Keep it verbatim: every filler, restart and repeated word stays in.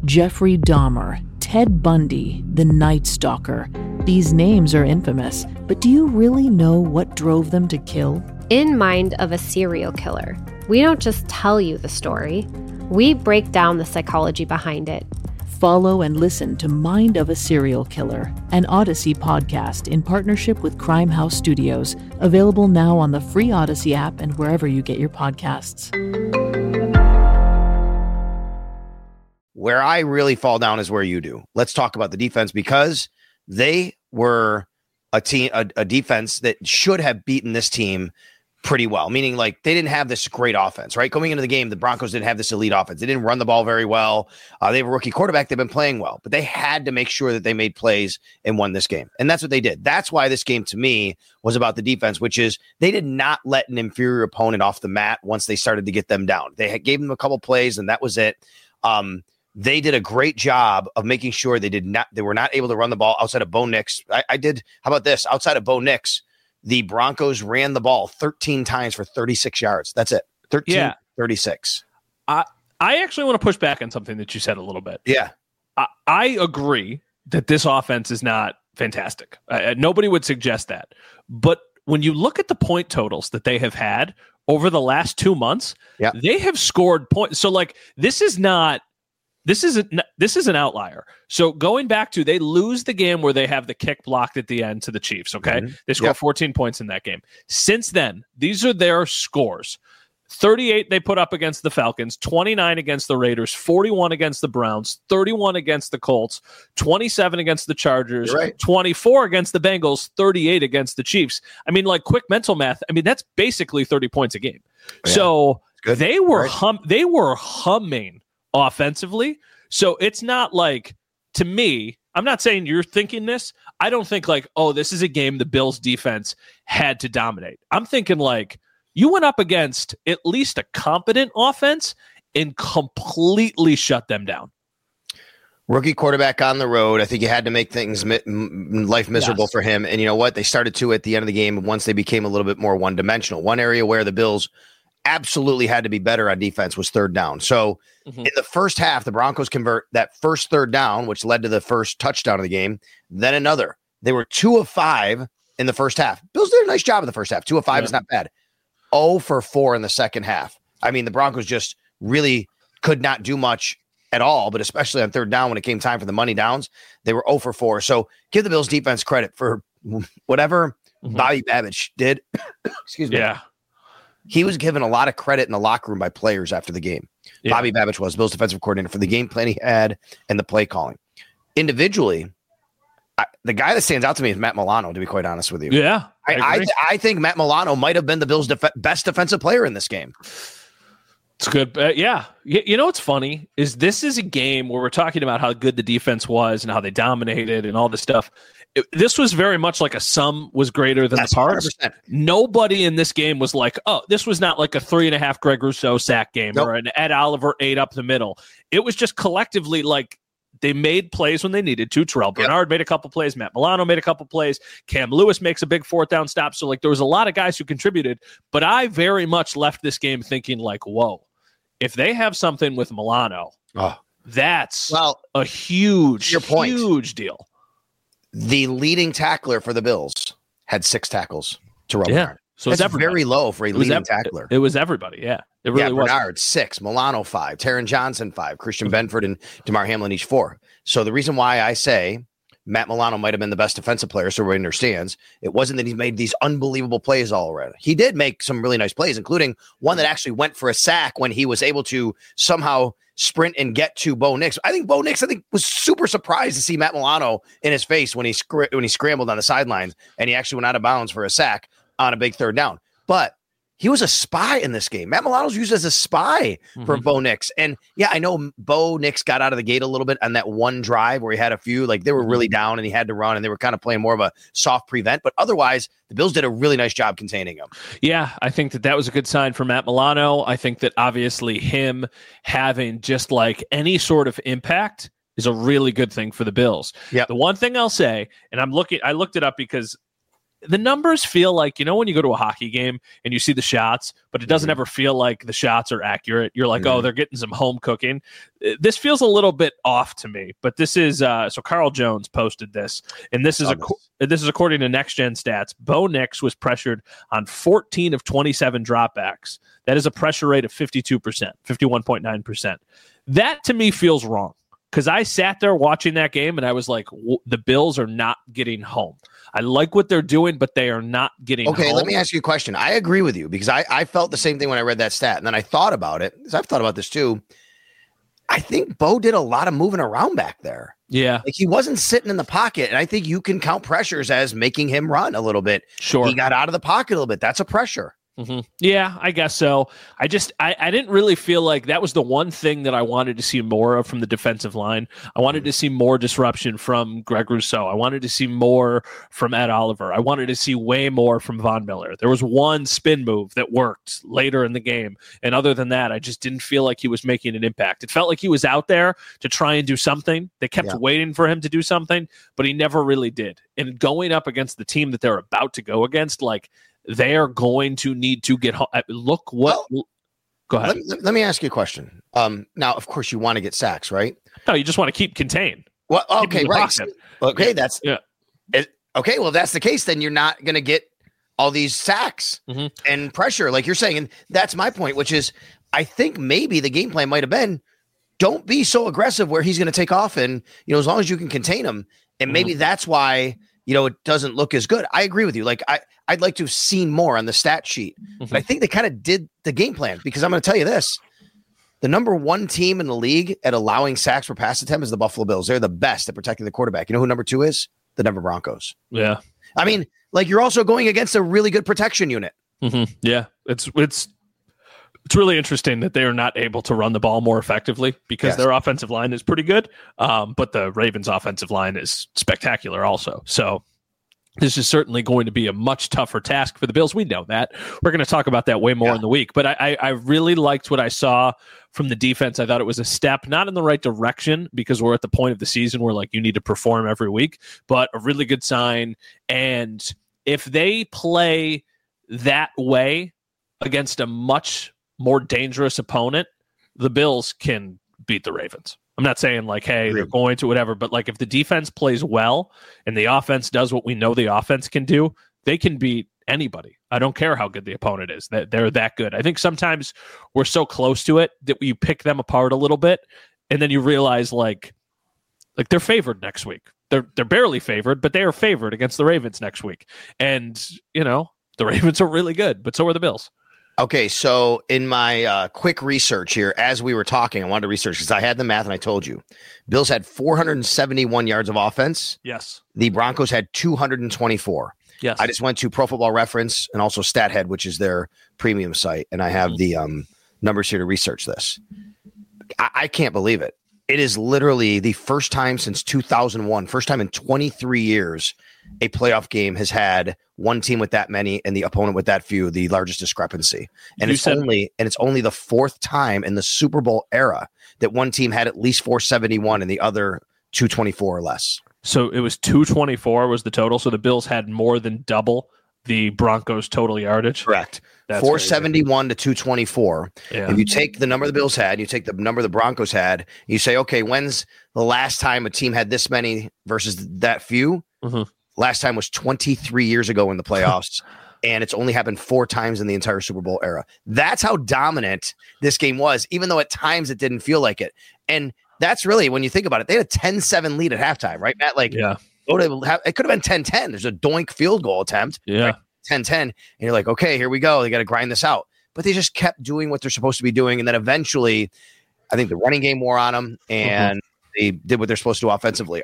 Jeffrey Dahmer, Ted Bundy, the Night Stalker. These names are infamous, but do you really know what drove them to kill? In Mind of a Serial Killer, we don't just tell you the story, we break down the psychology behind it. Follow and listen to Mind of a Serial Killer, an Odyssey podcast in partnership with Crime House Studios, available now on the free Odyssey app and wherever you get your podcasts. Where I really fall down is where you do. Let's talk about the defense, because they were a team, a, a defense that should have beaten this team pretty well, meaning like they didn't have this great offense, right? Coming into the game, the Broncos didn't have this elite offense. They didn't run the ball very well. Uh, they have a rookie quarterback. They've been playing well, but they had to make sure that they made plays and won this game. And that's what they did. That's why this game to me was about the defense, which is they did not let an inferior opponent off the mat once they started to get them down. They had, gave them a couple plays and that was it. Um, They did a great job of making sure they did not, they were not able to run the ball outside of Bo Nix. I, I did. How about this? Outside of Bo Nix, the Broncos ran the ball thirteen times for thirty-six yards. That's it. thirteen, yeah. thirty-six. I, I actually want to push back on something that you said a little bit. Yeah. I, I agree that this offense is not fantastic. Uh, nobody would suggest that. But when you look at the point totals that they have had over the last two months, yeah. they have scored points. So like, this is not, This is a, this is an outlier. So going back to, they lose the game where they have the kick blocked at the end to the Chiefs, okay? Mm-hmm. They score yep. fourteen points in that game. Since then, these are their scores. thirty-eight they put up against the Falcons, twenty-nine against the Raiders, forty-one against the Browns, thirty-one against the Colts, twenty-seven against the Chargers, right. twenty-four against the Bengals, thirty-eight against the Chiefs. I mean, like quick mental math, I mean, that's basically thirty points a game. Yeah. So Good. they were right. hum- they were humming offensively. So it's not like, to me, I'm not saying you're thinking this. I don't think like, oh, this is a game the Bills defense had to dominate. I'm thinking like, you went up against at least a competent offense and completely shut them down. Rookie quarterback on the road. I think you had to make things mi- life miserable yes. for him. And you know what? They started to at the end of the game once they became a little bit more one dimensional. One area where the Bills absolutely had to be better on defense was third down. So mm-hmm. in the first half, the Broncos convert that first third down, which led to the first touchdown of the game, then another. They were two of five in the first half. Bills did a nice job in the first half. Two of five yeah. is not bad. oh for four in the second half. I mean, the Broncos just really could not do much at all, but especially on third down when it came time for the money downs, they were oh for four. So give the Bills defense credit for whatever mm-hmm. Bobby Babich did. Excuse me. Yeah. He was given a lot of credit in the locker room by players after the game. Yeah. Bobby Babich was Bill's defensive coordinator for the game plan he had and the play calling. Individually, I, the guy that stands out to me is Matt Milano, to be quite honest with you. Yeah, I, I, I, I think Matt Milano might have been the Bills' def- best defensive player in this game. It's good. Uh, yeah. You, you know what's funny is this is a game where we're talking about how good the defense was and how they dominated and all this stuff. It, this was very much like a sum was greater than That's the parts. one hundred percent. Nobody in this game was like, oh, this was not like a three and a half Greg Rousseau sack game nope. or an Ed Oliver eight up the middle. It was just collectively like they made plays when they needed to. Terrell Bernard yep. made a couple plays. Matt Milano made a couple plays. Cam Lewis makes a big fourth down stop. So like there was a lot of guys who contributed, but I very much left this game thinking like, whoa, if they have something with Milano, oh. that's well, a huge, your point. huge deal. The leading tackler for the Bills had six tackles. Terrell yeah. Bernard. So that's it's very low for a it leading ev- tackler. It was everybody. Yeah. It really yeah, was. Bernard, six. Milano, five. Taron Johnson, five. Christian Benford and DeMar Hamlin, each four. So the reason why I say Matt Milano might have been the best defensive player, so everybody understands, it wasn't that he made these unbelievable plays all around. He did make some really nice plays, including one that actually went for a sack when he was able to somehow sprint and get to Bo Nix. I think Bo Nix, I think, was super surprised to see Matt Milano in his face when he scr- when he scrambled on the sidelines and he actually went out of bounds for a sack on a big third down. But he was a spy in this game. Matt Milano's used as a spy mm-hmm. for Bo Nix. And yeah, I know Bo Nix got out of the gate a little bit on that one drive where he had a few, like they were really down and he had to run and they were kind of playing more of a soft prevent. But otherwise, the Bills did a really nice job containing him. Yeah, I think that that was a good sign for Matt Milano. I think that obviously him having just like any sort of impact is a really good thing for the Bills. Yeah. The one thing I'll say, and I'm looking, I looked it up because the numbers feel like, you know, when you go to a hockey game and you see the shots, but it doesn't mm-hmm. ever feel like the shots are accurate. You're like, mm-hmm. oh, they're getting some home cooking. This feels a little bit off to me, but this is uh, so Carl Jones posted this, and this is a this. this is according to Next Gen Stats. Bo Nix was pressured on fourteen of twenty-seven dropbacks. That is a pressure rate of fifty-two percent, fifty-one point nine percent. That to me feels wrong. Because I sat there watching that game and I was like, the Bills are not getting home. I like what they're doing, but they are not getting okay, home. Let me ask you a question. I agree with you because I, I felt the same thing when I read that stat. And then I thought about it, because I've thought about this too. I think Bo did a lot of moving around back there. Yeah. Like he wasn't sitting in the pocket. And I think you can count pressures as making him run a little bit. Sure. He got out of the pocket a little bit. That's a pressure. Mm-hmm. Yeah, I guess so. I just, I, I didn't really feel like that was the one thing that I wanted to see more of from the defensive line. I wanted to see more disruption from Greg Rousseau. I wanted to see more from Ed Oliver. I wanted to see way more from Von Miller. There was one spin move that worked later in the game. And other than that, I just didn't feel like he was making an impact. It felt like he was out there to try and do something. They kept yeah. waiting for him to do something, but he never really did. And going up against the team that they're about to go against, like, they are going to need to get home. Look what. Well, go ahead. Let, let me ask you a question. Um, now, of course, you want to get sacks, right? No, you just want to keep contained. Well, okay, right. Pocket. Okay, yeah. that's yeah. It, okay, well, if that's the case, then you're not going to get all these sacks mm-hmm. and pressure, like you're saying. And that's my point, which is, I think maybe the game plan might have been, don't be so aggressive where he's going to take off, and you know, as long as you can contain him, and maybe mm-hmm. that's why. You know, it doesn't look as good. I agree with you. Like, I, I'd like to have seen more on the stat sheet. Mm-hmm. But I think they kind of did the game plan, because I'm going to tell you this. The number one team in the league at allowing sacks per pass attempt is the Buffalo Bills. They're the best at protecting the quarterback. You know who number two is? The Denver Broncos. Yeah. I mean, like, you're also going against a really good protection unit. Mm-hmm. Yeah. It's, it's, It's really interesting that they are not able to run the ball more effectively, because yes. their offensive line is pretty good, um, but the Ravens' offensive line is spectacular also. So this is certainly going to be a much tougher task for the Bills. We know that. We're going to talk about that way more yeah. in the week. But I, I, I really liked what I saw from the defense. I thought it was a step, not in the right direction, because we're at the point of the season where, like, you need to perform every week, but a really good sign. And if they play that way against a much more dangerous opponent, the Bills can beat the Ravens. I'm not saying like, hey, they're going to whatever, but like, if the defense plays well and the offense does what we know the offense can do, they can beat anybody. I don't care how good the opponent is. That they're that good. I think sometimes we're so close to it that we pick them apart a little bit, and then you realize like, like they're favored next week. They're they're barely favored, but they are favored against the Ravens next week. And you know, the Ravens are really good, but so are the Bills. Okay, so in my uh, quick research here, as we were talking, I wanted to research because I had the math and I told you. Bills had four hundred seventy-one yards of offense. Yes. The Broncos had two hundred twenty-four. Yes. I just went to Pro Football Reference and also StatHead, which is their premium site, and I have mm-hmm. the um, numbers here to research this. I-, I can't believe it. It is literally the first time since two thousand one, first time in twenty-three years, a playoff game has had one team with that many and the opponent with that few, the largest discrepancy. And you it's said- only and it's only the fourth time in the Super Bowl era that one team had at least four seventy-one and the other two twenty-four or less. So it was two twenty-four was the total. So the Bills had more than double the Broncos total yardage. Correct. That's four seventy-one to two twenty-four. Yeah. If you take the number the Bills had, you take the number the Broncos had, you say, okay, when's the last time a team had this many versus that few? Mm-hmm. Last time was twenty-three years ago in the playoffs, and it's only happened four times in the entire Super Bowl era. That's how dominant this game was, even though at times it didn't feel like it. And that's really, when you think about it, they had a ten seven lead at halftime, right, Matt? Like, yeah. It could have been ten ten. There's a doink field goal attempt. Yeah. Right? ten ten. And you're like, okay, here we go. They got to grind this out. But they just kept doing what they're supposed to be doing. And then eventually, I think the running game wore on them, and mm-hmm. they did what they're supposed to do offensively.